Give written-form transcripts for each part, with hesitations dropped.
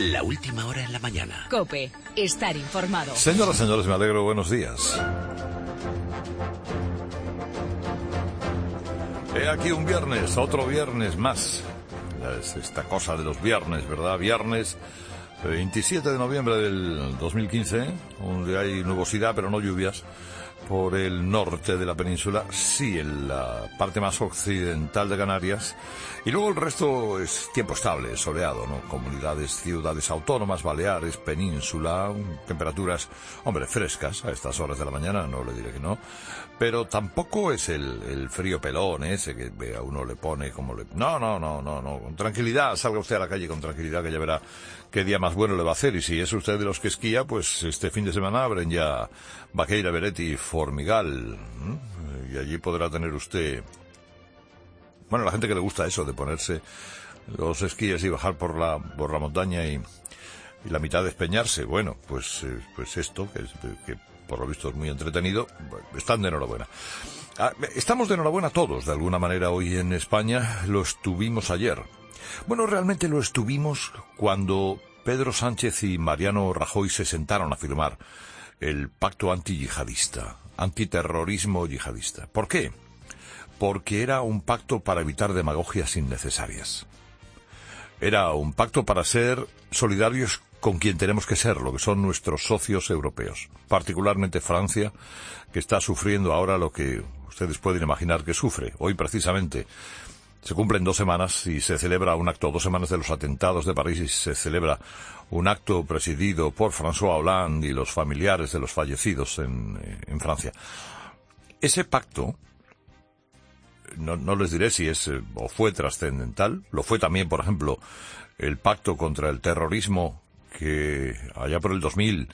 La última hora en la mañana. COPE. Estar informado. Señoras, señores, me alegro. Buenos días. He aquí un viernes, otro viernes más. Es esta cosa de los viernes, ¿verdad? Viernes 27 de noviembre del 2015, donde hay nubosidad, pero no lluvias, por el norte de la península, sí, en la parte más occidental de Canarias, y luego el resto es tiempo estable, soleado, ¿no? Comunidades, ciudades autónomas, Baleares, península, temperaturas, hombre, frescas a estas horas de la mañana, no le diré que no, pero tampoco es el frío pelón ese que a uno le pone como le... No, con tranquilidad, salga usted a la calle con tranquilidad, que ya verá qué día más bueno le va a hacer, y si es usted de los que esquía, pues este fin de semana abren ya Baqueira, Bereti, Formigal, y allí podrá tener usted, bueno, la gente que le gusta eso de ponerse los esquíes y bajar por la montaña y la mitad despeñarse, bueno, pues esto que por lo visto es muy entretenido, están de enhorabuena. Estamos de enhorabuena todos, de alguna manera, hoy en España. Lo estuvimos ayer. Bueno, realmente lo estuvimos cuando Pedro Sánchez y Mariano Rajoy se sentaron a firmar el pacto antiyihadista, antiterrorismo yihadista. ¿Por qué? Porque era un pacto para evitar demagogias innecesarias. Era un pacto para ser solidarios con quien tenemos que ser, lo que son nuestros socios europeos, particularmente Francia, que está sufriendo ahora lo que ustedes pueden imaginar que sufre. Hoy precisamente se cumplen 2 semanas y se celebra un acto, 2 semanas de los atentados de París, y se celebra un acto presidido por François Hollande y los familiares de los fallecidos en Francia. Ese pacto, no les diré si es o fue trascendental, lo fue también, por ejemplo, el pacto contra el terrorismo que allá por el 2000,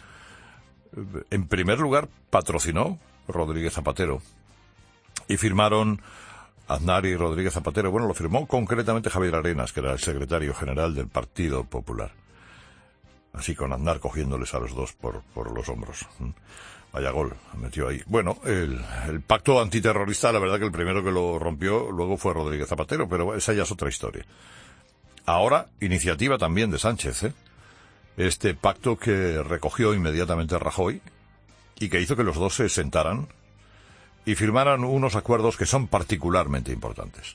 en primer lugar, patrocinó Rodríguez Zapatero, y firmaron Aznar y Rodríguez Zapatero. Bueno, lo firmó concretamente Javier Arenas, que era el secretario general del Partido Popular. Así, con Aznar cogiéndoles a los dos por los hombros. Vaya gol, metió ahí. Bueno, el pacto antiterrorista, la verdad que el primero que lo rompió luego fue Rodríguez Zapatero, pero esa ya es otra historia. Ahora, iniciativa también de Sánchez, este pacto que recogió inmediatamente Rajoy y que hizo que los dos se sentaran y firmaran unos acuerdos que son particularmente importantes.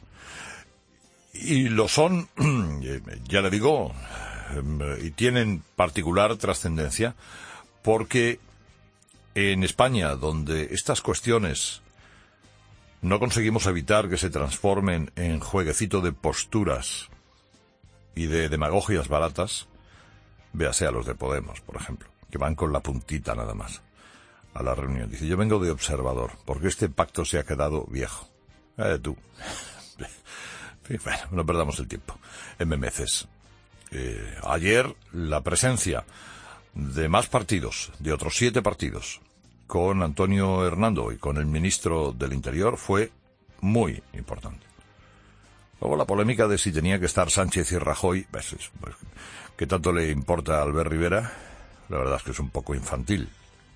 Y lo son, ya le digo, y tienen particular trascendencia porque en España, donde estas cuestiones no conseguimos evitar que se transformen en jueguecito de posturas y de demagogias baratas, véase a los de Podemos, por ejemplo, que van con la puntita nada más a la reunión. Dice, yo vengo de observador, porque este pacto se ha quedado viejo. Tú. Bueno, no perdamos el tiempo. MMCs. Ayer la presencia de más partidos, de otros 7 partidos, con Antonio Hernando y con el ministro del Interior fue muy importante. Luego la polémica de si tenía que estar Sánchez y Rajoy, pues, ¿qué tanto le importa a Albert Rivera? La verdad es que es un poco infantil.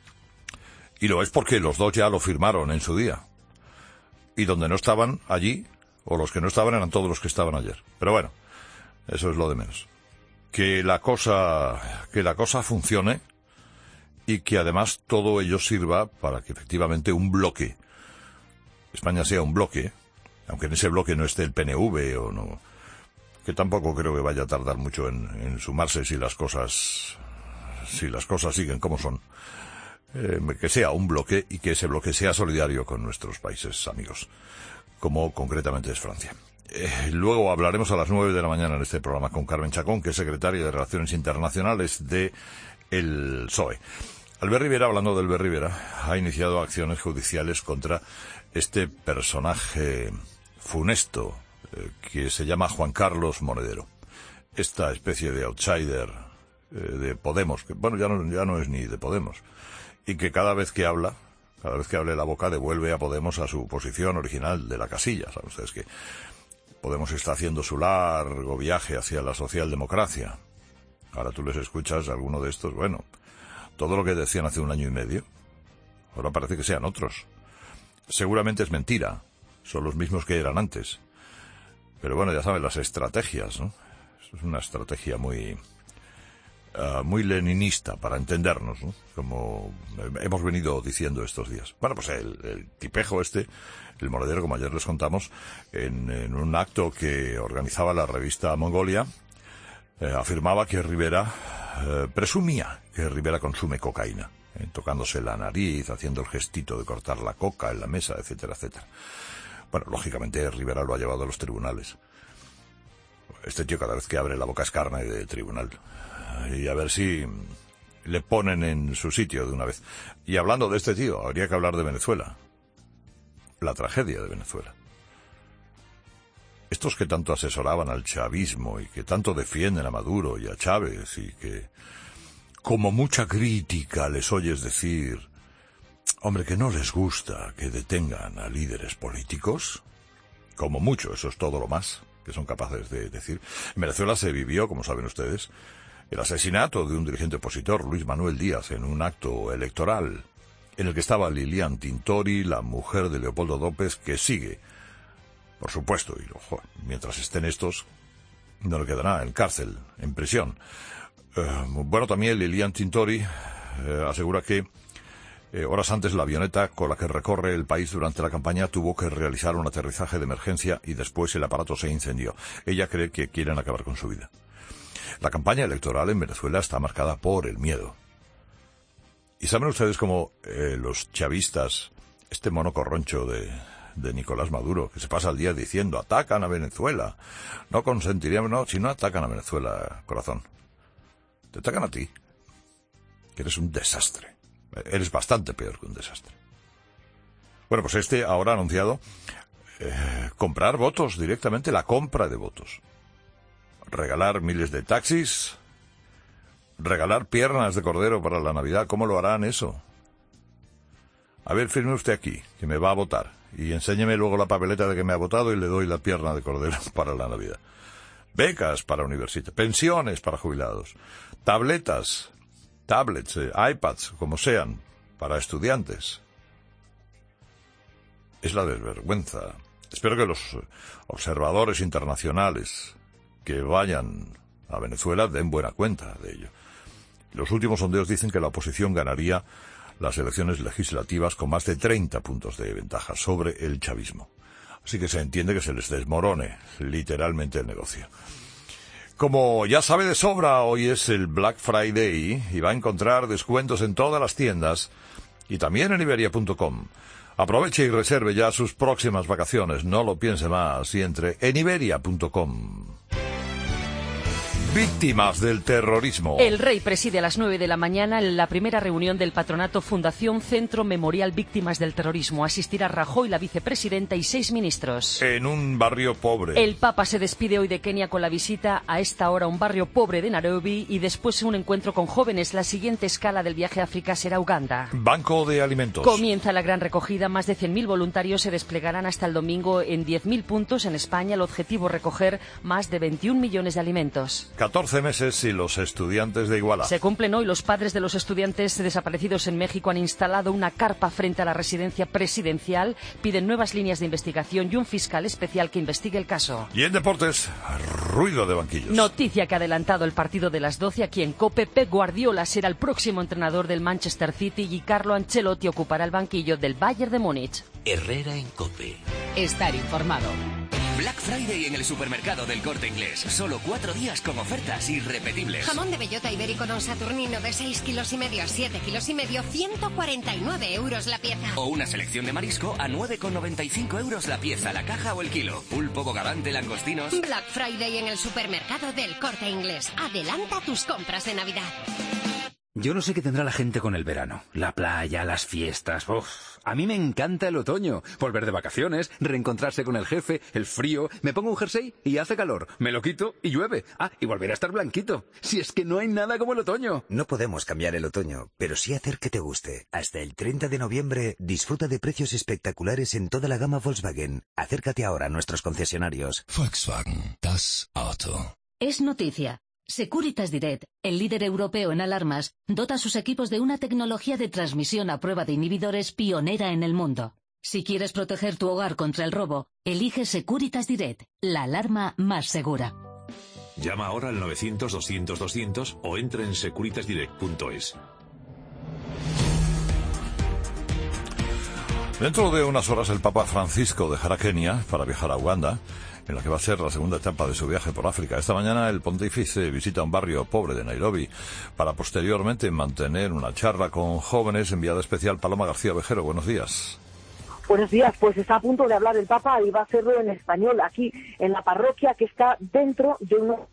Y lo es porque los dos ya lo firmaron en su día. Y donde no estaban allí, o los que no estaban, eran todos los que estaban ayer. Pero bueno, eso es lo de menos. Que la cosa funcione y que además todo ello sirva para que efectivamente un bloque, España sea un bloque, aunque en ese bloque no esté el PNV o no, que tampoco creo que vaya a tardar mucho en sumarse si las cosas siguen como son, que sea un bloque y que ese bloque sea solidario con nuestros países amigos, como concretamente es Francia. Luego hablaremos a las 9 de la mañana en este programa con Carmen Chacón, que es secretaria de Relaciones Internacionales de el PSOE. Albert Rivera, hablando de Albert Rivera, ha iniciado acciones judiciales contra este personaje funesto que se llama Juan Carlos Monedero. Esta especie de outsider de Podemos, que bueno, ya no es ni de Podemos, y que cada vez que hable la boca devuelve a Podemos a su posición original de la casilla. Saben ustedes que Podemos está haciendo su largo viaje hacia la socialdemocracia. Ahora tú les escuchas a alguno de estos, bueno, todo lo que decían hace 1 año y medio, ahora parece que sean otros. Seguramente es mentira, son los mismos que eran antes. Pero bueno, ya saben, las estrategias, ¿no? Es una estrategia muy muy leninista, para entendernos, ¿no? Como hemos venido diciendo estos días. Bueno, pues el tipejo el monedero, como ayer les contamos, en un acto que organizaba la revista Mongolia, afirmaba que Rivera, presumía que Rivera consume cocaína, tocándose la nariz, haciendo el gestito de cortar la coca en la mesa, etcétera, etcétera. Bueno, lógicamente Rivera lo ha llevado a los tribunales. Este tío cada vez que abre la boca es carne de tribunal. Y a ver si le ponen en su sitio de una vez. Y hablando de este tío, habría que hablar de Venezuela. La tragedia de Venezuela. Estos que tanto asesoraban al chavismo y que tanto defienden a Maduro y a Chávez y que, como mucha crítica, les oyes decir, hombre, que no les gusta que detengan a líderes políticos. Como mucho, eso es todo lo más que son capaces de decir. En Venezuela se vivió, como saben ustedes, el asesinato de un dirigente opositor, Luis Manuel Díaz, en un acto electoral en el que estaba Lilian Tintori, la mujer de Leopoldo López, que sigue, por supuesto, y ojo, mientras estén estos, no le quedará en cárcel, en prisión. Bueno, también Lilian Tintori asegura que horas antes la avioneta con la que recorre el país durante la campaña tuvo que realizar un aterrizaje de emergencia y después el aparato se incendió. Ella cree que quieren acabar con su vida. La campaña electoral en Venezuela está marcada por el miedo. ¿Y saben ustedes cómo los chavistas, este mono corroncho de Nicolás Maduro, que se pasa el día diciendo, atacan a Venezuela, no consentiríamos, no, si no atacan a Venezuela, corazón, te atacan a ti, que eres un desastre. Eres bastante peor que un desastre. Bueno, pues ahora ha anunciado comprar votos directamente, la compra de votos. Regalar miles de taxis, regalar piernas de cordero para la Navidad. ¿Cómo lo harán eso? A ver, firme usted aquí, que me va a votar. Y enséñeme luego la papeleta de que me ha votado y le doy la pierna de cordero para la Navidad. Becas para universidades, pensiones para jubilados, tablets, iPads, como sean, para estudiantes. Es la desvergüenza. Espero que los observadores internacionales que vayan a Venezuela den buena cuenta de ello. Los últimos sondeos dicen que la oposición ganaría las elecciones legislativas con más de 30 puntos de ventaja sobre el chavismo. Así que se entiende que se les desmorone literalmente el negocio. Como ya sabe de sobra, hoy es el Black Friday y va a encontrar descuentos en todas las tiendas y también en Iberia.com. Aproveche y reserve ya sus próximas vacaciones, no lo piense más, y entre en Iberia.com. Víctimas del terrorismo. El rey preside a las 9 de la mañana la primera reunión del patronato Fundación Centro Memorial Víctimas del Terrorismo. Asistirá Rajoy, la vicepresidenta, y 6 ministros. En un barrio pobre. El Papa se despide hoy de Kenia con la visita a esta hora a un barrio pobre de Nairobi y después un encuentro con jóvenes. La siguiente escala del viaje a África será Uganda. Banco de alimentos. Comienza la gran recogida. Más de 100.000 voluntarios se desplegarán hasta el domingo en 10.000 puntos en España. El objetivo es recoger más de 21 millones de alimentos. 14 meses y los estudiantes de Iguala. Se cumplen hoy. Los padres de los estudiantes desaparecidos en México han instalado una carpa frente a la residencia presidencial, piden nuevas líneas de investigación y un fiscal especial que investigue el caso. Y en deportes, ruido de banquillos. Noticia que ha adelantado el partido de las 12 aquí en COPE. Pep Guardiola será el próximo entrenador del Manchester City y Carlo Ancelotti ocupará el banquillo del Bayern de Múnich. Herrera en COPE. Estar informado. Black Friday en el supermercado del Corte Inglés. Solo 4 días con ofertas irrepetibles. Jamón de bellota ibérico don Saturnino de 6,5 kilos a 7,5 kilos, 149 euros la pieza. O una selección de marisco a 9,95 euros la pieza, la caja o el kilo. Pulpo, bogavante, langostinos. Black Friday en el supermercado del Corte Inglés. Adelanta tus compras de Navidad. Yo no sé qué tendrá la gente con el verano. La playa, las fiestas. Uf, a mí me encanta el otoño. Volver de vacaciones, reencontrarse con el jefe, el frío. Me pongo un jersey y hace calor. Me lo quito y llueve. Ah, y volver a estar blanquito. Si es que no hay nada como el otoño. No podemos cambiar el otoño, pero sí hacer que te guste. Hasta el 30 de noviembre, disfruta de precios espectaculares en toda la gama Volkswagen. Acércate ahora a nuestros concesionarios. Volkswagen, das Auto. Es noticia. Securitas Direct, el líder europeo en alarmas, dota a sus equipos de una tecnología de transmisión a prueba de inhibidores pionera en el mundo. Si quieres proteger tu hogar contra el robo, elige Securitas Direct, la alarma más segura. Llama ahora al 900-200-200 o entra en securitasdirect.es. Dentro de unas horas el Papa Francisco dejará Kenia para viajar a Uganda, en la que va a ser la segunda etapa de su viaje por África. Esta mañana el pontífice visita un barrio pobre de Nairobi para posteriormente mantener una charla con jóvenes. Enviada especial Paloma García Vejero, buenos días. Buenos días, pues está a punto de hablar el Papa y va a hacerlo en español aquí en la parroquia que está dentro de uno.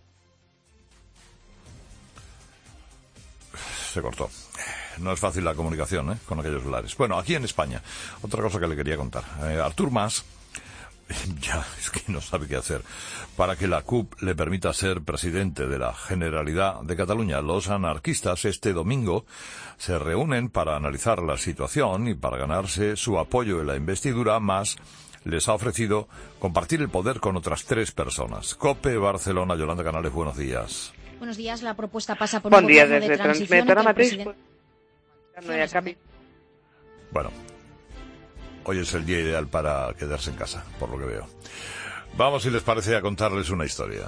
Se cortó. No es fácil la comunicación, con aquellos lares. Bueno, aquí en España, otra cosa que le quería contar. Artur Mas ya es que no sabe qué hacer para que la CUP le permita ser presidente de la Generalidad de Cataluña. Los anarquistas este domingo se reúnen para analizar la situación y para ganarse su apoyo en la investidura. Mas les ha ofrecido compartir el poder con otras 3 personas. COPE Barcelona, Yolanda Canales, buenos días. Buenos días, la propuesta pasa por un gobierno de transición. Bueno, hoy es el día ideal para quedarse en casa, por lo que veo. Vamos, si les parece, a contarles una historia.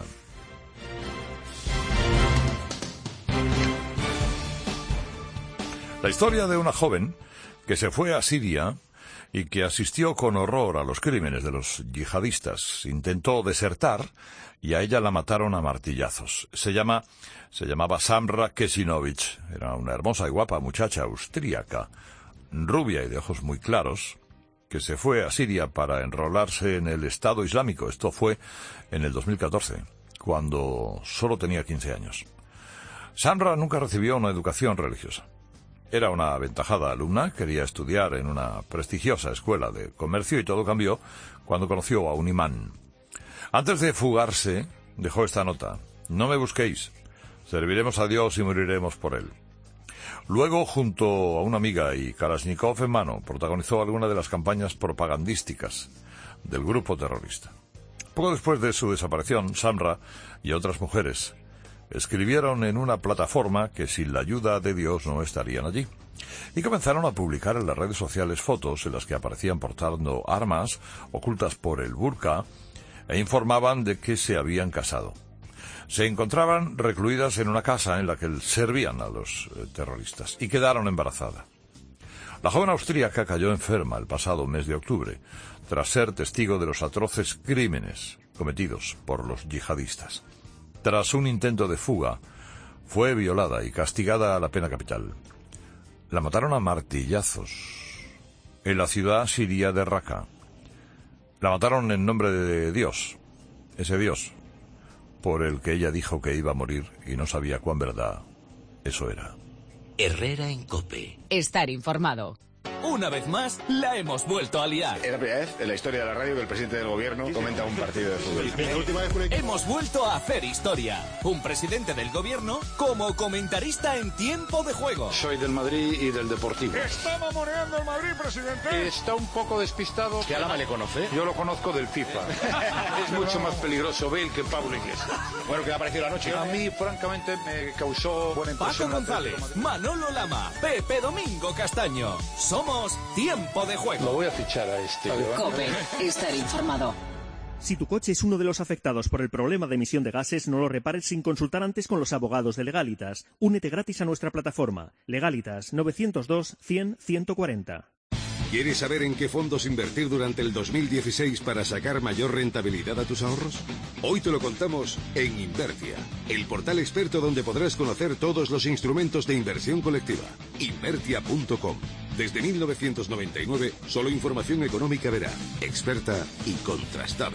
La historia de una joven que se fue a Siria y que asistió con horror a los crímenes de los yihadistas. Intentó desertar y a ella la mataron a martillazos. Se llamaba Samra Kesinovic. Era una hermosa y guapa muchacha austríaca, rubia y de ojos muy claros, que se fue a Siria para enrolarse en el Estado Islámico. Esto fue en el 2014, cuando solo tenía 15 años. Samra nunca recibió una educación religiosa. Era una aventajada alumna, quería estudiar en una prestigiosa escuela de comercio y todo cambió cuando conoció a un imán. Antes de fugarse, dejó esta nota: no me busquéis, serviremos a Dios y moriremos por él. Luego, junto a una amiga y Kalashnikov en mano, protagonizó alguna de las campañas propagandísticas del grupo terrorista. Poco después de su desaparición, Samra y otras mujeres escribieron en una plataforma que sin la ayuda de Dios no estarían allí. Y comenzaron a publicar en las redes sociales fotos en las que aparecían portando armas ocultas por el burka e informaban de que se habían casado. Se encontraban recluidas en una casa en la que servían a los terroristas y quedaron embarazadas. La joven austríaca cayó enferma el pasado mes de octubre tras ser testigo de los atroces crímenes cometidos por los yihadistas. Tras un intento de fuga, fue violada y castigada a la pena capital. La mataron a martillazos en la ciudad siria de Raqqa. La mataron en nombre de Dios, ese Dios por el que ella dijo que iba a morir y no sabía cuán verdad eso era. Herrera en COPE. Estar informado. Una vez más, la hemos vuelto a liar. Es la primera vez en la historia de la radio que el presidente del gobierno comenta un partido de fútbol. Hemos vuelto a hacer historia. Un presidente del gobierno como comentarista en tiempo de juego. Soy del Madrid y del Deportivo. ¿Está mamoneando el Madrid, presidente? Está un poco despistado. ¿Qué Alama le conoce? Yo lo conozco del FIFA. Es mucho más peligroso Bale que Pablo Iglesias. Bueno, ¿qué le ha parecido la noche? A mí, francamente, me causó buena impresión. Paco González, Manolo Lama, Pepe Domingo Castaño. Somos Tiempo de Juego. Lo voy a fichar a este. COPE, estar informado. Si tu coche es uno de los afectados por el problema de emisión de gases, no lo repares sin consultar antes con los abogados de Legalitas. Únete gratis a nuestra plataforma. Legalitas 902 100 140. ¿Quieres saber en qué fondos invertir durante el 2016 para sacar mayor rentabilidad a tus ahorros? Hoy te lo contamos en Invertia, el portal experto donde podrás conocer todos los instrumentos de inversión colectiva. Invertia.com. Desde 1999, solo información económica veraz, experta y contrastada.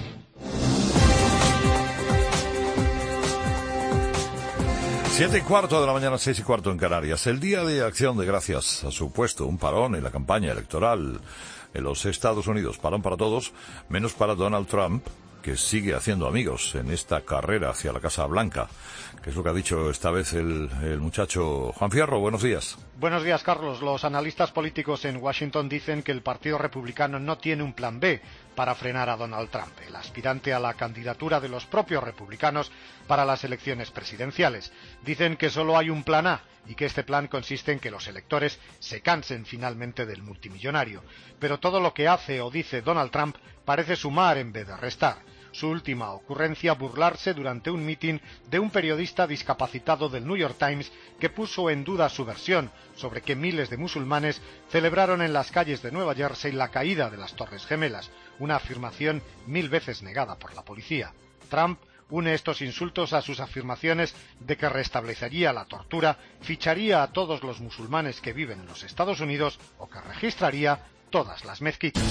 7:15 de la mañana, 6:15 en Canarias. El Día de Acción de Gracias ha supuesto un parón en la campaña electoral en los Estados Unidos. Parón para todos, menos para Donald Trump, que sigue haciendo amigos en esta carrera hacia la Casa Blanca, que es lo que ha dicho esta vez el muchacho Juan Fierro. Buenos días. Buenos días, Carlos. Los analistas políticos en Washington dicen que el Partido Republicano no tiene un plan B para frenar a Donald Trump, el aspirante a la candidatura de los propios republicanos para las elecciones presidenciales. Dicen que solo hay un plan A y que este plan consiste en que los electores se cansen finalmente del multimillonario. Pero todo lo que hace o dice Donald Trump parece sumar en vez de restar. su última ocurrencia, burlarse durante un mitin de un periodista discapacitado del New York Times que puso en duda su versión sobre que miles de musulmanes celebraron en las calles de Nueva Jersey la caída de las Torres Gemelas, una afirmación 1000 veces negada por la policía. Trump une estos insultos a sus afirmaciones de que restablecería la tortura, ficharía a todos los musulmanes que viven en los Estados Unidos o que registraría todas las mezquitas.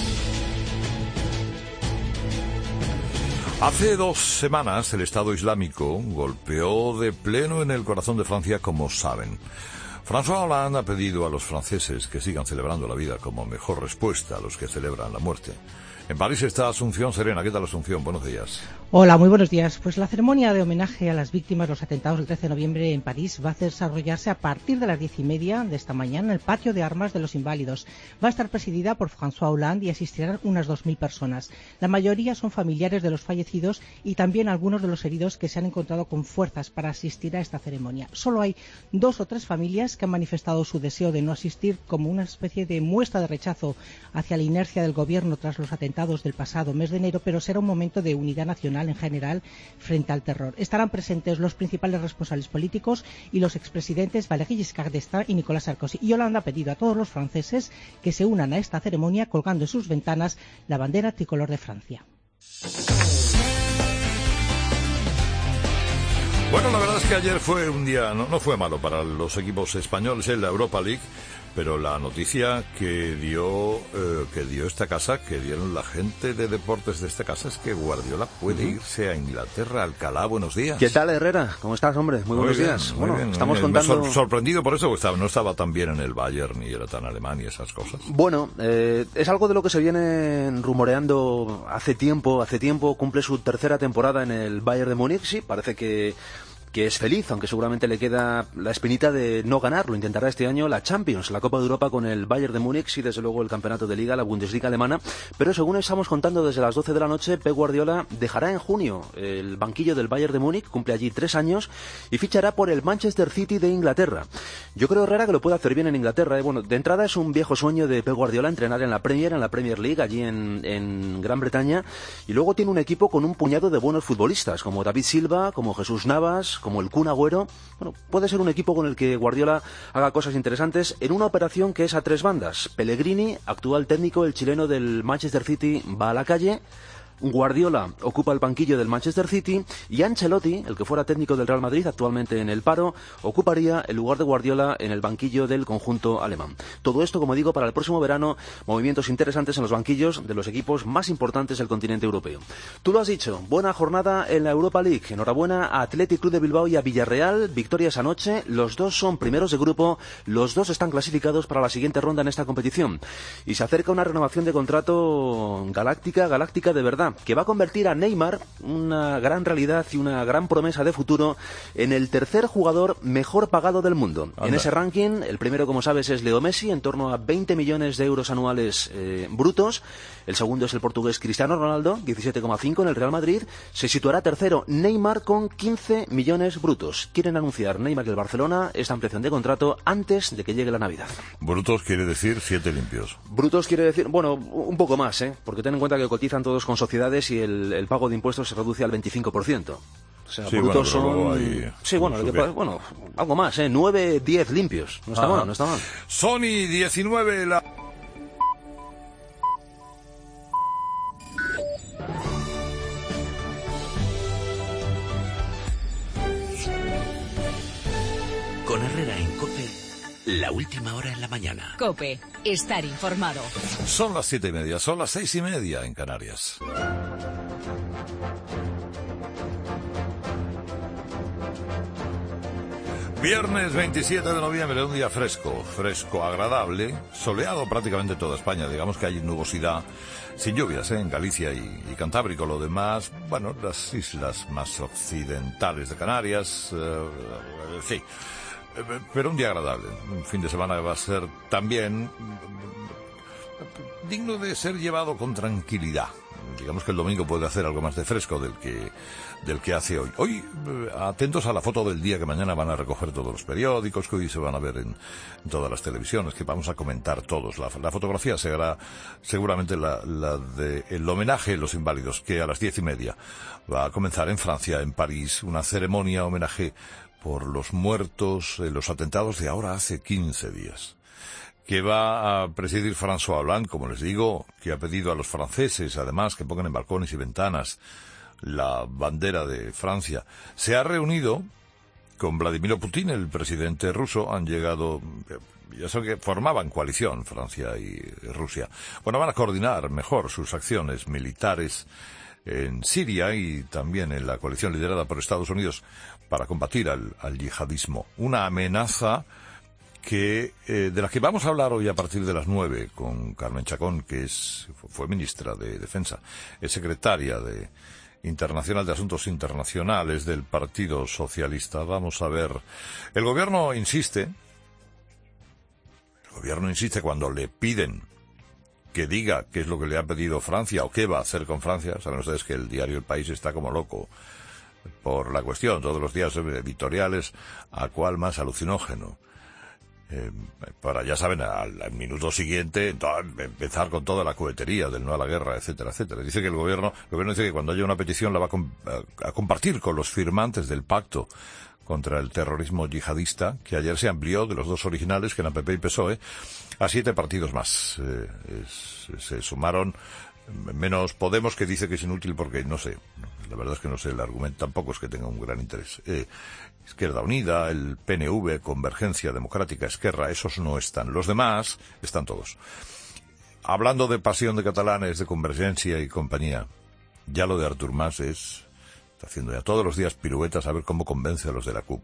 Hace 2 semanas el Estado Islámico golpeó de pleno en el corazón de Francia, como saben. François Hollande ha pedido a los franceses que sigan celebrando la vida como mejor respuesta a los que celebran la muerte. En París está Asunción Serena. ¿Qué tal, Asunción? Buenos días. Hola, muy buenos días. Pues la ceremonia de homenaje a las víctimas de los atentados del 13 de noviembre en París va a desarrollarse a partir de las 10:30 de esta mañana en el patio de armas de los Inválidos. Va a estar presidida por François Hollande y asistirán unas 2000 personas. La mayoría son familiares de los fallecidos y también algunos de los heridos que se han encontrado con fuerzas para asistir a esta ceremonia. Solo hay 2 o 3 familias que han manifestado su deseo de no asistir como una especie de muestra de rechazo hacia la inercia del gobierno tras los atentados del pasado mes de enero, pero será un momento de unidad nacional en general frente al terror. Estarán presentes los principales responsables políticos y los expresidentes Valéry Giscard d'Estaing y Nicolas Sarkozy. Y Hollande ha pedido a todos los franceses que se unan a esta ceremonia colgando en sus ventanas la bandera tricolor de Francia. Bueno, la verdad es que ayer fue un día, no fue malo para los equipos españoles en la Europa League, pero la noticia que dio esta casa, que dieron la gente de deportes de esta casa, es que Guardiola puede irse a Inglaterra, Alcalá. Buenos días. ¿Qué tal, Herrera? ¿Cómo estás, hombre? Muy buenos días. Muy bien, estamos contando... sorprendido por eso, porque no estaba tan bien en el Bayern, ni era tan alemán y esas cosas. Bueno, es algo de lo que se viene rumoreando hace tiempo. Cumple su 3ª temporada en el Bayern de Múnich. Sí, parece que es feliz, aunque seguramente le queda la espinita de no ganar. Lo intentará este año la Champions, la Copa de Europa con el Bayern de Múnich y desde luego el campeonato de Liga, la Bundesliga alemana. Pero según estamos contando desde las 12 de la noche, Pep Guardiola dejará en junio el banquillo del Bayern de Múnich, cumple allí 3 años y fichará por el Manchester City de Inglaterra. Yo creo, Herrera, que lo puede hacer bien en Inglaterra. Bueno, de entrada es un viejo sueño de Pep Guardiola entrenar en la Premier League, allí en Gran Bretaña, y luego tiene un equipo con un puñado de buenos futbolistas, como David Silva, como Jesús Navas, como el Kun Agüero. Bueno, puede ser un equipo con el que Guardiola haga cosas interesantes en una operación que es a 3 bandas. Pellegrini, actual técnico, el chileno del Manchester City, va a la calle. Guardiola ocupa el banquillo del Manchester City y Ancelotti, el que fuera técnico del Real Madrid, actualmente en el paro, ocuparía el lugar de Guardiola en el banquillo del conjunto alemán. Todo esto, como digo, para el próximo verano, movimientos interesantes en los banquillos de los equipos más importantes del continente europeo. Tú lo has dicho, buena jornada en la Europa League. Enhorabuena a Athletic Club de Bilbao y a Villarreal, victorias anoche. Los dos son primeros de grupo, los dos están clasificados para la siguiente ronda en esta competición. Y se acerca una renovación de contrato galáctica de verdad, que va a convertir a Neymar, una gran realidad y una gran promesa de futuro, en el 3er jugador mejor pagado del mundo. Anda. En ese ranking, el primero, como sabes, es Leo Messi, en torno a 20 millones de euros anuales brutos. El segundo es el portugués Cristiano Ronaldo, 17,5 en el Real Madrid. Se situará tercero Neymar con 15 millones brutos. Quieren anunciar Neymar y el Barcelona esta ampliación de contrato antes de que llegue la Navidad. Brutos quiere decir 7 limpios. Brutos quiere decir, bueno, un poco más, porque ten en cuenta que cotizan todos con sociedades y el pago de impuestos se reduce al 25%. O sea, sí, brutos son... Sí, bueno, algo más, 9, 10 limpios. No está mal, no está mal. Sony 19, la... Con Herrera en COPE, la última hora en la mañana. COPE, estar informado. Son las 7:30, son las 6:30 en Canarias. Viernes 27 de noviembre, un día fresco, agradable, soleado prácticamente toda España. Digamos que hay nubosidad, sin lluvias, en Galicia y Cantábrico. Lo demás, bueno, las islas más occidentales de Canarias, sí. Pero un día agradable. Un fin de semana va a ser también digno de ser llevado con tranquilidad. digamos que el domingo puede hacer algo más de fresco del que hace hoy. Hoy, atentos a la foto del día que mañana van a recoger todos los periódicos, que hoy se van a ver en todas las televisiones, que vamos a comentar todos. La fotografía será seguramente la de el homenaje a los inválidos, que a las 10:30 va a comenzar en Francia, en París, una ceremonia homenaje por los muertos en los atentados de ahora hace 15 días. Que va a presidir François Hollande, como les digo, que ha pedido a los franceses, además, que pongan en balcones y ventanas la bandera de Francia. Se ha reunido con Vladimir Putin, el presidente ruso. Han llegado, ya saben que formaban coalición Francia y Rusia. Bueno, van a coordinar mejor sus acciones militares en Siria y también en la coalición liderada por Estados Unidos para combatir al yihadismo. Una amenaza de la que vamos a hablar hoy a partir de las 9 con Carmen Chacón, que fue ministra de Defensa, es secretaria internacional de Asuntos Internacionales del Partido Socialista. Vamos a ver. El gobierno insiste cuando le piden que diga qué es lo que le ha pedido Francia o qué va a hacer con Francia. Saben ustedes que el diario El País está como loco por la cuestión. Todos los días editoriales, a cuál más alucinógeno. Para, ya saben, al minuto siguiente empezar con toda la cohetería del no a la guerra, etcétera, etcétera. Dice que el gobierno dice que cuando haya una petición la va a compartir con los firmantes del pacto contra el terrorismo yihadista, que ayer se amplió de los dos originales, que eran PP y PSOE, a 7 partidos más. Se sumaron menos Podemos, que dice que es inútil porque no sé, la verdad es que no sé, el argumento tampoco es que tenga un gran interés. Izquierda Unida, el PNV, Convergencia Democrática, Esquerra, esos no están. Los demás están todos. Hablando de pasión de catalanes, de Convergencia y compañía, ya lo de Artur Mas está haciendo ya todos los días piruetas a ver cómo convence a los de la CUP.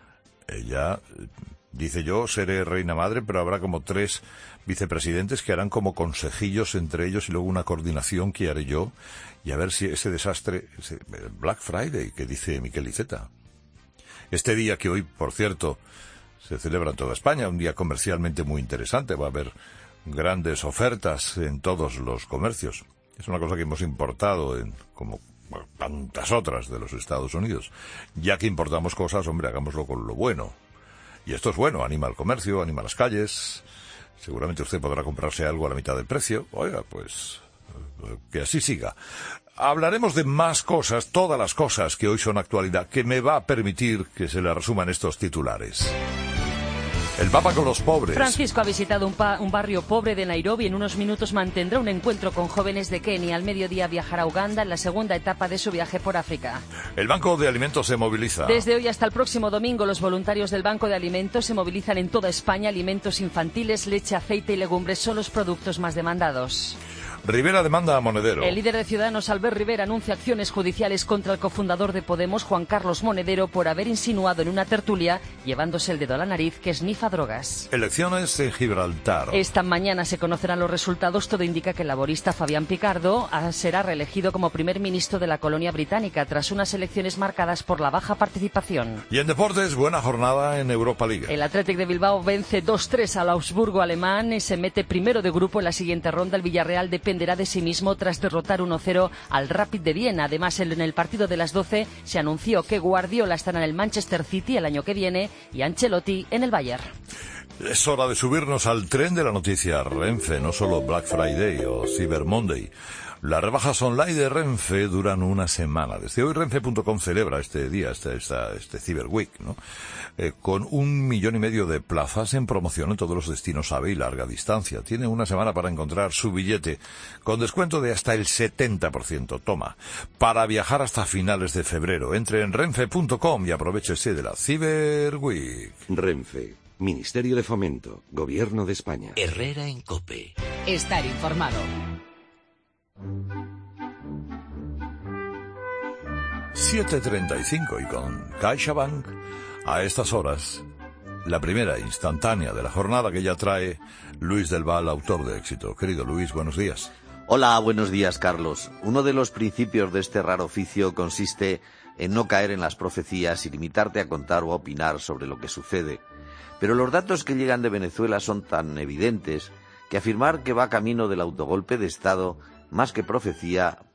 Ella dice: yo seré reina madre, pero habrá como 3 vicepresidentes que harán como consejillos entre ellos y luego una coordinación que haré yo, y a ver si ese desastre, ese Black Friday que dice Miquel Iceta. Este día que hoy, por cierto, se celebra en toda España, un día comercialmente muy interesante, va a haber grandes ofertas en todos los comercios. Es una cosa que hemos importado como tantas otras de los Estados Unidos. Ya que importamos cosas, hombre, hagámoslo con lo bueno. Y esto es bueno, anima al comercio, anima las calles. Seguramente usted podrá comprarse algo a la mitad del precio. Oiga, pues que así siga. Hablaremos de más cosas, todas las cosas que hoy son actualidad, que me va a permitir que se le resuman estos titulares. El Papa con los pobres. Francisco ha visitado un barrio pobre de Nairobi. En unos minutos mantendrá un encuentro con jóvenes de Kenia. Al mediodía viajará a Uganda en la segunda etapa de su viaje por África. El Banco de Alimentos se moviliza. Desde hoy hasta el próximo domingo, los voluntarios del Banco de Alimentos se movilizan en toda España. Alimentos infantiles, leche, aceite y legumbres son los productos más demandados. Rivera demanda a Monedero. El líder de Ciudadanos, Albert Rivera, anuncia acciones judiciales contra el cofundador de Podemos, Juan Carlos Monedero, por haber insinuado en una tertulia, llevándose el dedo a la nariz, que esnifa drogas. Elecciones en Gibraltar. Esta mañana se conocerán los resultados. Todo indica que el laborista Fabián Picardo será reelegido como primer ministro de la colonia británica, tras unas elecciones marcadas por la baja participación. Y en deportes, buena jornada en Europa League. El Athletic de Bilbao vence 2-3 al Augsburgo alemán y se mete primero de grupo en la siguiente ronda. El Villarreal dependerá de sí mismo tras derrotar 1-0 al Rapid de Viena. Además, en el partido de las 12 se anunció que Guardiola estará en el Manchester City el año que viene y Ancelotti en el Bayern. Es hora de subirnos al tren de la noticia Renfe, no solo Black Friday o Cyber Monday. Las rebajas online de Renfe duran una semana. Desde hoy Renfe.com celebra este día, este Cyber Week, ¿no? Con 1,5 millones de plazas en promoción en todos los destinos AVE y larga distancia. Tiene una semana para encontrar su billete con descuento de hasta el 70%. Toma, para viajar hasta finales de febrero. Entre en Renfe.com y aprovechese de la Cyber Week. Renfe, Ministerio de Fomento, Gobierno de España. Herrera en COPE. Estar informado. 7:35 y con CaixaBank a estas horas, la primera instantánea de la jornada que ya trae Luis del Val, autor de Éxito. Querido Luis, buenos días. Hola, buenos días, Carlos. Uno de los principios de este raro oficio consiste en no caer en las profecías y limitarte a contar o a opinar sobre lo que sucede. Pero los datos que llegan de Venezuela son tan evidentes que afirmar que va camino del autogolpe de Estado, más que profecía,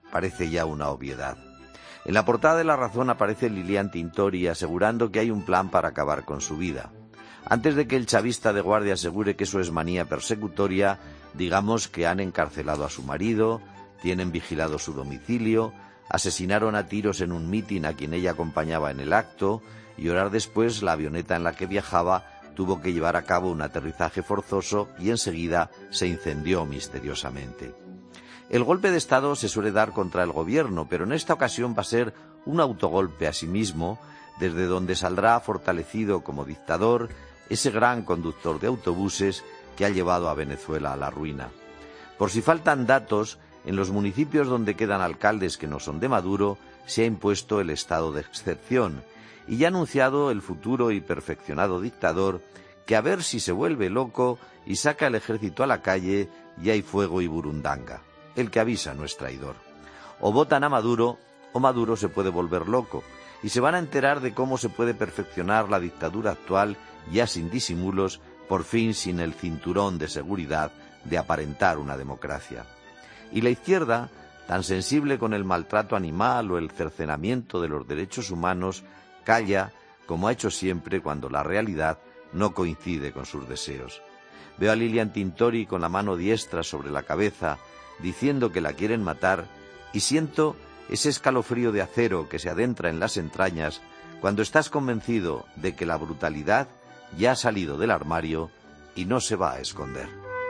parece ya una obviedad. En la portada de La Razón aparece Lilian Tintori asegurando que hay un plan para acabar con su vida. Antes de que el chavista de guardia asegure que eso es manía persecutoria, digamos que han encarcelado a su marido, tienen vigilado su domicilio, asesinaron a tiros en un mitin a quien ella acompañaba en el acto, y horas después la avioneta en la que viajaba tuvo que llevar a cabo un aterrizaje forzoso y enseguida se incendió misteriosamente. El golpe de Estado se suele dar contra el gobierno, pero en esta ocasión va a ser un autogolpe a sí mismo, desde donde saldrá fortalecido como dictador ese gran conductor de autobuses que ha llevado a Venezuela a la ruina. Por si faltan datos, en los municipios donde quedan alcaldes que no son de Maduro, se ha impuesto el estado de excepción, y ya ha anunciado el futuro y perfeccionado dictador que a ver si se vuelve loco y saca el ejército a la calle y hay fuego y burundanga. El que avisa no es traidor. O votan a Maduro, o Maduro se puede volver loco, y se van a enterar de cómo se puede perfeccionar la dictadura actual, ya sin disimulos, por fin sin el cinturón de seguridad de aparentar una democracia. Y la izquierda, tan sensible con el maltrato animal o el cercenamiento de los derechos humanos, calla, como ha hecho siempre cuando la realidad no coincide con sus deseos. Veo a Lilian Tintori con la mano diestra sobre la cabeza, diciendo que la quieren matar, y siento ese escalofrío de acero que se adentra en las entrañas cuando estás convencido de que la brutalidad ya ha salido del armario y no se va a esconder.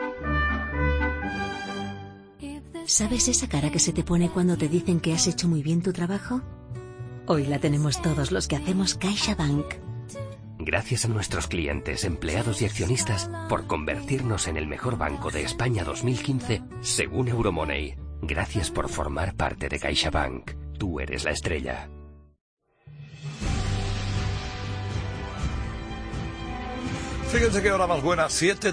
¿Sabes esa cara que se te pone cuando te dicen que has hecho muy bien tu trabajo? Hoy la tenemos todos los que hacemos CaixaBank. Gracias a nuestros clientes, empleados y accionistas por convertirnos en el mejor banco de España 2015, según Euromoney. Gracias por formar parte de CaixaBank. Tú eres la estrella. Fíjense qué hora más buena,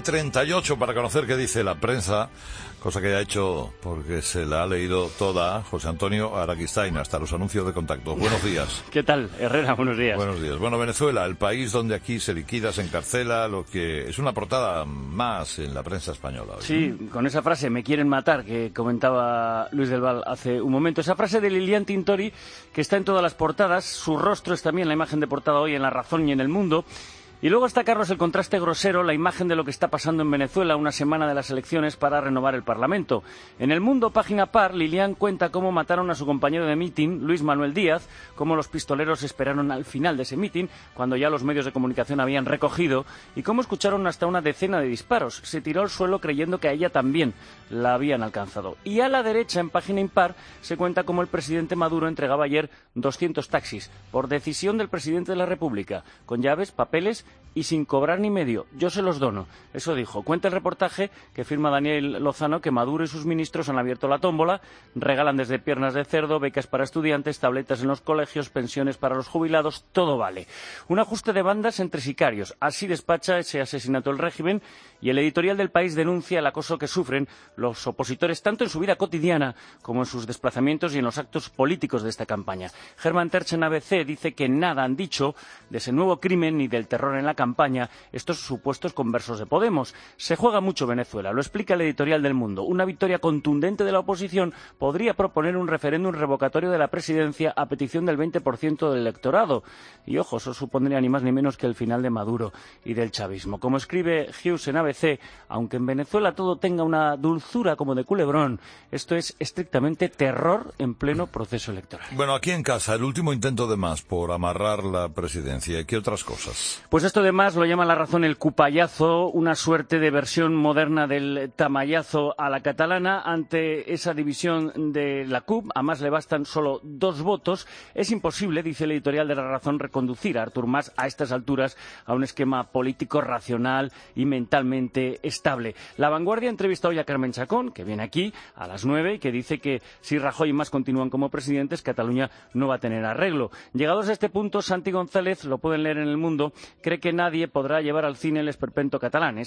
7:38 para conocer qué dice la prensa, cosa que ha hecho porque se la ha leído toda José Antonio Araquistain, hasta los anuncios de contacto. Buenos días. ¿Qué tal, Herrera? Buenos días. Buenos días. Bueno, Venezuela, el país donde aquí se liquida, se encarcela, lo que es una portada más en la prensa española hoy. Sí, con esa frase, me quieren matar, que comentaba Luis del Val hace un momento. Esa frase de Lilian Tintori, que está en todas las portadas, su rostro es también la imagen de portada hoy en La Razón y en El Mundo. Y luego está, Carlos, el contraste grosero, la imagen de lo que está pasando en Venezuela una semana de las elecciones para renovar el Parlamento. En El Mundo, página par, Lilian cuenta cómo mataron a su compañero de mitin, Luis Manuel Díaz, cómo los pistoleros esperaron al final de ese mitin, cuando ya los medios de comunicación habían recogido, y cómo escucharon hasta una decena de disparos. Se tiró al suelo creyendo que a ella también la habían alcanzado. Y a la derecha, en página impar, se cuenta cómo el presidente Maduro entregaba ayer 200 taxis, por decisión del presidente de la República, con llaves, papeles y sin cobrar ni medio. Yo se los dono. Eso dijo. Cuenta el reportaje que firma Daniel Lozano que Maduro y sus ministros han abierto la tómbola, regalan desde piernas de cerdo, becas para estudiantes, tabletas en los colegios, pensiones para los jubilados, todo vale. Un ajuste de bandas entre sicarios. Así despacha ese asesinato el régimen, y el editorial del País denuncia el acoso que sufren los opositores tanto en su vida cotidiana como en sus desplazamientos y en los actos políticos de esta campaña. Germán Terch en ABC dice que nada han dicho de ese nuevo crimen ni del terror en la campaña estos supuestos conversos de Podemos. Se juega mucho Venezuela, lo explica el editorial del Mundo. Una victoria contundente de la oposición podría proponer un referéndum revocatorio de la presidencia a petición del 20% del electorado. Y ojo, eso supondría ni más ni menos que el final de Maduro y del chavismo. Como escribe Hughes en ABC, aunque en Venezuela todo tenga una dulzura como de culebrón, esto es estrictamente terror en pleno proceso electoral. Bueno, aquí en casa, el último intento de Mas por amarrar la presidencia. ¿Y qué otras cosas? Pues esto de Mas lo llama La Razón el cupayazo, una suerte de versión moderna del tamallazo a la catalana. Ante esa división de la CUP, a Mas le bastan solo 2 votos. Es imposible, dice el editorial de La Razón, reconducir a Artur Mas a estas alturas a un esquema político racional y mentalmente estable. La Vanguardia entrevista hoy a Carmen Chacón, que viene aquí a las 9 y que dice que si Rajoy y Mas continúan como presidentes, Cataluña no va a tener arreglo. Llegados a este punto, Santi González, lo pueden leer en El Mundo, cree que nadie podrá llevar al cine el esperpento catalán, esa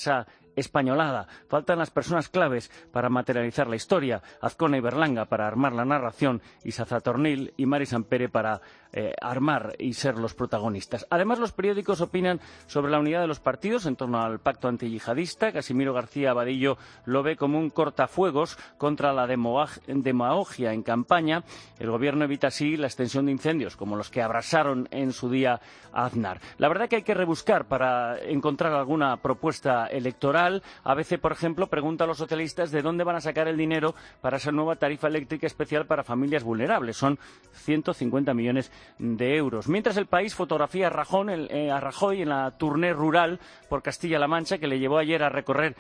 españolada. Faltan las personas claves para materializar la historia. Azcona y Berlanga para armar la narración y Sazatornil y Mari Sampere para armar y ser los protagonistas. Además, los periódicos opinan sobre la unidad de los partidos en torno al pacto antiyihadista. Casimiro García Abadillo lo ve como un cortafuegos contra la demagogia en campaña. El gobierno evita así la extensión de incendios como los que abrasaron en su día a Aznar. La verdad que hay que rebuscar para encontrar alguna propuesta electoral. ABC, por ejemplo, pregunta a los socialistas de dónde van a sacar el dinero para esa nueva tarifa eléctrica especial para familias vulnerables. Son 150 millones de euros. Mientras El País fotografía a Rajoy en la tournée rural por Castilla-La Mancha, que le llevó ayer a recorrer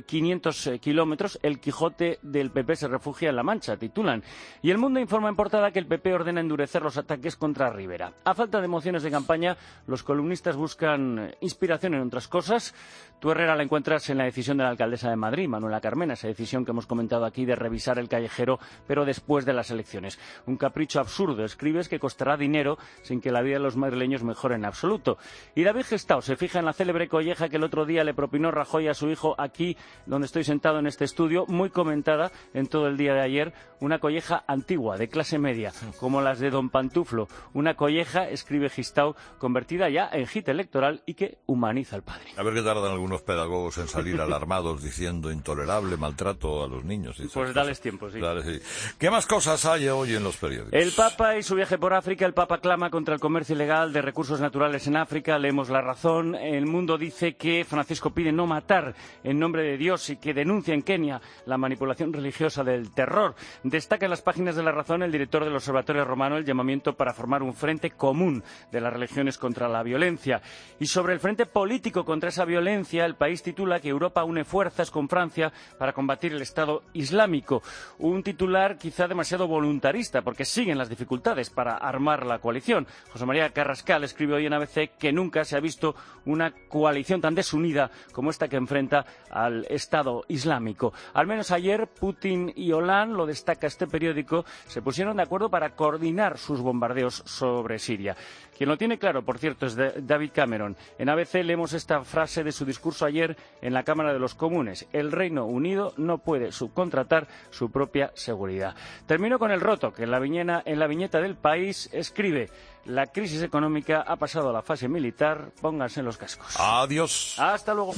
500 kilómetros. El Quijote del PP se refugia en La Mancha, titulan. Y El Mundo informa en portada que el PP ordena endurecer los ataques contra Rivera. A falta de mociones de campaña, los columnistas buscan inspiración en otras cosas. Tú, Herrera, la encuentras en la decisión de la alcaldesa de Madrid, Manuela Carmena, esa decisión que hemos comentado aquí de revisar el callejero, pero después de las elecciones. Un capricho absurdo, escribes, que costará dinero sin que la vida de los madrileños mejore en absoluto. Y David Gestao se fija en la célebre colleja que el otro día le propinó Rajoy a su hijo aquí, donde estoy sentado en este estudio, muy comentada en todo el día de ayer, una colleja antigua, de clase media, como las de Don Pantuflo. Una colleja, escribe Gestao, convertida ya en hit electoral y que humaniza al padre. A ver qué tardan algunos pedagogos en salir alarmados diciendo intolerable maltrato a los niños. Pues dales tiempo, sí. Sí. ¿Qué más cosas hay hoy en los periódicos? El Papa y su viaje por África. El Papa clama contra el comercio ilegal de recursos naturales en África. Leemos La Razón. El Mundo dice que Francisco pide no matar en nombre de Dios y que denuncia en Kenia la manipulación religiosa del terror. Destaca en las páginas de La Razón el director del Observatorio Romano el llamamiento para formar un frente común de las religiones contra la violencia. Y sobre el frente político contra esa violencia, El País titula que Europa une fuerzas con Francia para combatir el Estado Islámico. Un titular quizá demasiado voluntarista, porque siguen las dificultades para armar la coalición. José María Carrascal escribe hoy en ABC que nunca se ha visto una coalición tan desunida como esta que enfrenta al Estado Islámico. Al menos ayer Putin y Hollande, lo destaca este periódico, se pusieron de acuerdo para coordinar sus bombardeos sobre Siria. Quien lo tiene claro, por cierto, es David Cameron. En ABC leemos esta frase de su discurso ayer en la Cámara de los Comunes. El Reino Unido no puede subcontratar su propia seguridad. Termino con El Roto, que en la viñeta del País escribe: la crisis económica ha pasado a la fase militar, pónganse los cascos. Adiós. Hasta luego.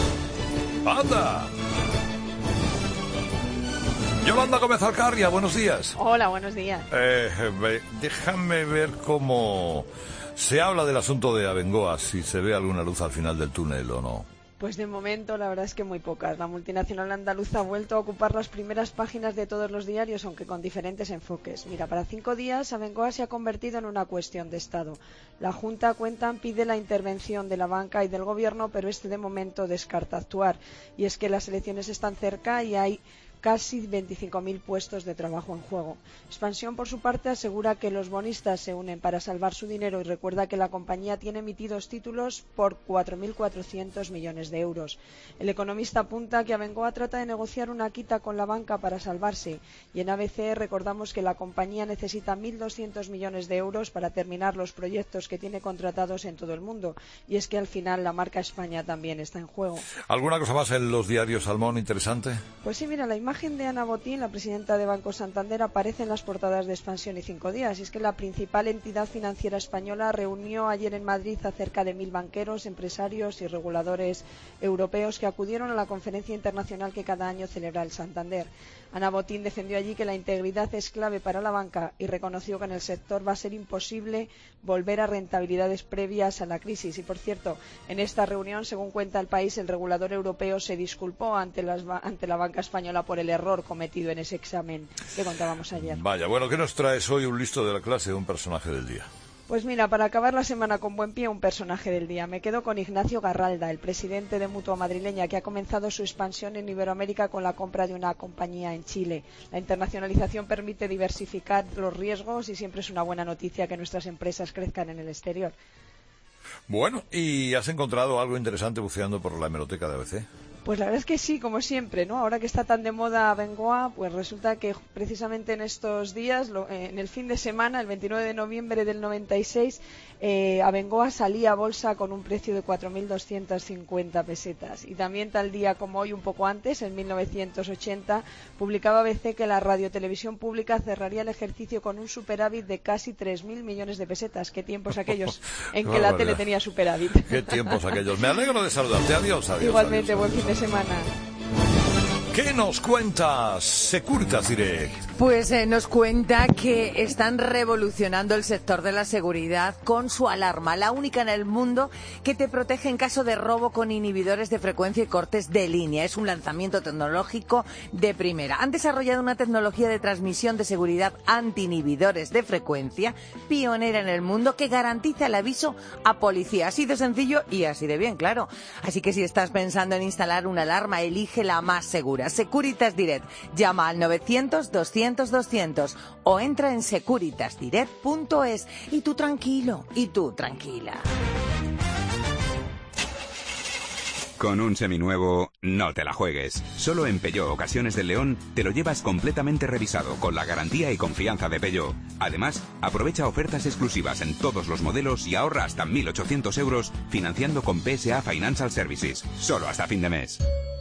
¡Anda! Yolanda Gómez Alcarria, buenos días. Hola, buenos días. Déjame ver cómo se habla del asunto de Abengoa, si se ve alguna luz al final del túnel o no. Pues de momento la verdad es que muy pocas. La multinacional andaluza ha vuelto a ocupar las primeras páginas de todos los diarios, aunque con diferentes enfoques. Mira, para 5 días Abengoa se ha convertido en una cuestión de Estado. La Junta, cuentan, pide la intervención de la banca y del Gobierno, pero de momento descarta actuar. Y es que las elecciones están cerca y hay casi 25.000 puestos de trabajo en juego. Expansión, por su parte, asegura que los bonistas se unen para salvar su dinero y recuerda que la compañía tiene emitidos títulos por 4.400 millones de euros. El Economista apunta que Abengoa trata de negociar una quita con la banca para salvarse, y en ABC recordamos que la compañía necesita 1.200 millones de euros para terminar los proyectos que tiene contratados en todo el mundo, y es que al final la marca España también está en juego. ¿Alguna cosa más en los diarios, Salmón, interesante? Pues sí, mira, la imagen de Ana Botín, la presidenta de Banco Santander, aparece en las portadas de Expansión y 5 días. Y es que la principal entidad financiera española reunió ayer en Madrid a cerca de 1.000 banqueros, empresarios y reguladores europeos que acudieron a la conferencia internacional que cada año celebra el Santander. Ana Botín defendió allí que la integridad es clave para la banca y reconoció que en el sector va a ser imposible volver a rentabilidades previas a la crisis. Y, por cierto, en esta reunión, según cuenta El País, el regulador europeo se disculpó ante la banca española por el error cometido en ese examen que contábamos ayer. Vaya, bueno, ¿qué nos traes hoy? Un listo de la clase, un personaje del día. Pues mira, para acabar la semana con buen pie, un personaje del día. Me quedo con Ignacio Garralda, el presidente de Mutua Madrileña, que ha comenzado su expansión en Iberoamérica con la compra de una compañía en Chile. La internacionalización permite diversificar los riesgos y siempre es una buena noticia que nuestras empresas crezcan en el exterior. Bueno, ¿y has encontrado algo interesante buceando por la hemeroteca de ABC? Pues la verdad es que sí, como siempre, ¿no? Ahora que está tan de moda Abengoa, pues resulta que precisamente en estos días, en el fin de semana, el 29 de noviembre del 96, Abengoa salía a bolsa con un precio de 4.250 pesetas. Y también tal día como hoy, un poco antes, en 1980, publicaba ABC que la radiotelevisión pública cerraría el ejercicio con un superávit de casi 3.000 millones de pesetas. ¿Qué tiempos aquellos en que la tele tenía superávit? ¿Qué tiempos aquellos? Me alegro de saludarte. Adiós, adiós. Igualmente, adiós. buen fin de semana. ¿Qué nos cuentas, Securitas Direct? Pues nos cuenta que están revolucionando el sector de la seguridad con su alarma, la única en el mundo que te protege en caso de robo con inhibidores de frecuencia y cortes de línea. Es un lanzamiento tecnológico de primera. Han desarrollado una tecnología de transmisión de seguridad anti-inhibidores de frecuencia pionera en el mundo que garantiza el aviso a policía. Así de sencillo y así de bien, claro. Así que si estás pensando en instalar una alarma, elige la más segura. Securitas Direct. Llama al 900-200-200 o entra en securitasdirect.es. Y tú tranquilo, y tú tranquila. Con un seminuevo, no te la juegues. Solo en Peugeot Ocasiones del León te lo llevas completamente revisado con la garantía y confianza de Peugeot. Además, aprovecha ofertas exclusivas en todos los modelos y ahorra hasta 1.800 euros financiando con PSA Financial Services. Solo hasta fin de mes.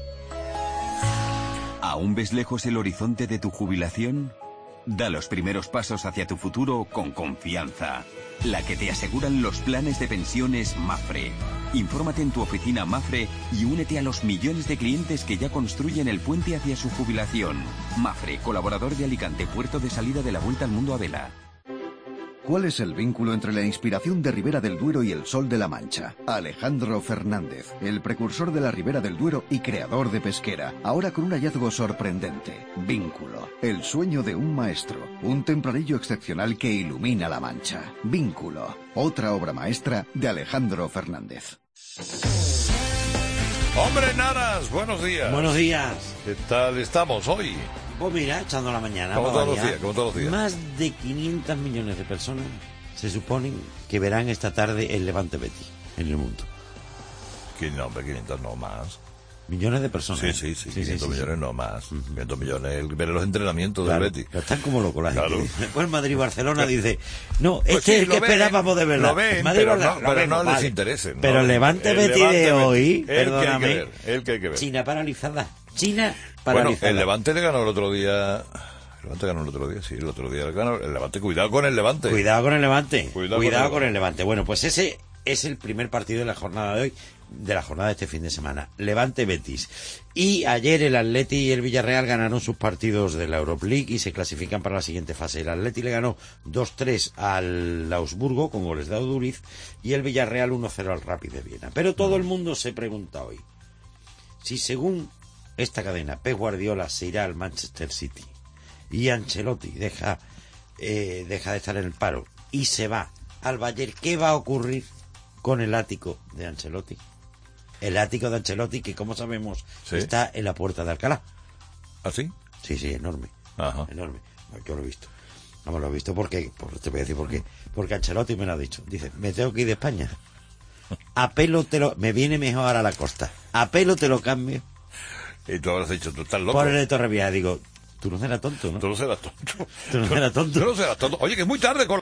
¿Aún ves lejos el horizonte de tu jubilación? Da los primeros pasos hacia tu futuro con confianza. La que te aseguran los planes de pensiones Mapfre. Infórmate en tu oficina Mapfre y únete a los millones de clientes que ya construyen el puente hacia su jubilación. Mapfre, colaborador de Alicante, puerto de salida de la Vuelta al Mundo a vela. ¿Cuál es el vínculo entre la inspiración de Ribera del Duero y el Sol de la Mancha? Alejandro Fernández, el precursor de la Ribera del Duero y creador de Pesquera, ahora con un hallazgo sorprendente. Vínculo, el sueño de un maestro, un tempranillo excepcional que ilumina la Mancha. Vínculo, otra obra maestra de Alejandro Fernández. Hombre Naras, buenos días. Buenos días. ¿Qué tal estamos hoy? Pues mira, echando la mañana. Como todos los días. Más de 500 millones de personas se suponen que verán esta tarde el Levante Betis en el mundo. No, hombre, 500 no más. Millones de personas. Sí, 500 millones no más. 500 millones, ver los entrenamientos del Betis. Están como locos la gente. Claro. Después Madrid-Barcelona dice, no, pues este es el que esperábamos de verdad. Lo ven, pero no les interesa. Pero el Levante Betis de hoy, perdóname, el que hay que ver. China paralizada. China paralizada. Bueno, el Levante le ganó el otro día. El Levante ganó el otro día, sí, el otro día le ganó el Levante. Cuidado con el Levante. Cuidado con el Levante. Bueno, pues ese es el primer partido de la jornada de hoy, de la jornada de este fin de semana. Levante Betis. Y ayer el Atleti y el Villarreal ganaron sus partidos de la Europa League y se clasifican para la siguiente fase. El Atleti le ganó 2-3 al Augsburgo con goles de Aduriz y el Villarreal 1-0 al Rapid de Viena. Pero todo el mundo se pregunta hoy si, según esta cadena, Pep Guardiola se irá al Manchester City y Ancelotti deja de estar en el paro y se va al Bayern, ¿qué va a ocurrir con el ático de Ancelotti? El ático de Ancelotti, que como sabemos está en la Puerta de Alcalá. ¿Ah, sí? Sí, enorme. Ajá. Enorme. Yo lo he visto. Vamos, lo he visto porque, te voy a decir por qué. Porque Ancelotti me lo ha dicho. Dice, me tengo que ir de España. A pelo me viene mejor a la costa. A pelo te lo cambio. Y tú habrás dicho, tú estás loco. Por el de Torrevieja, digo, tú no serás tonto, ¿no? Tú no serás tonto. Tú no serás tonto. Oye, que es muy tarde con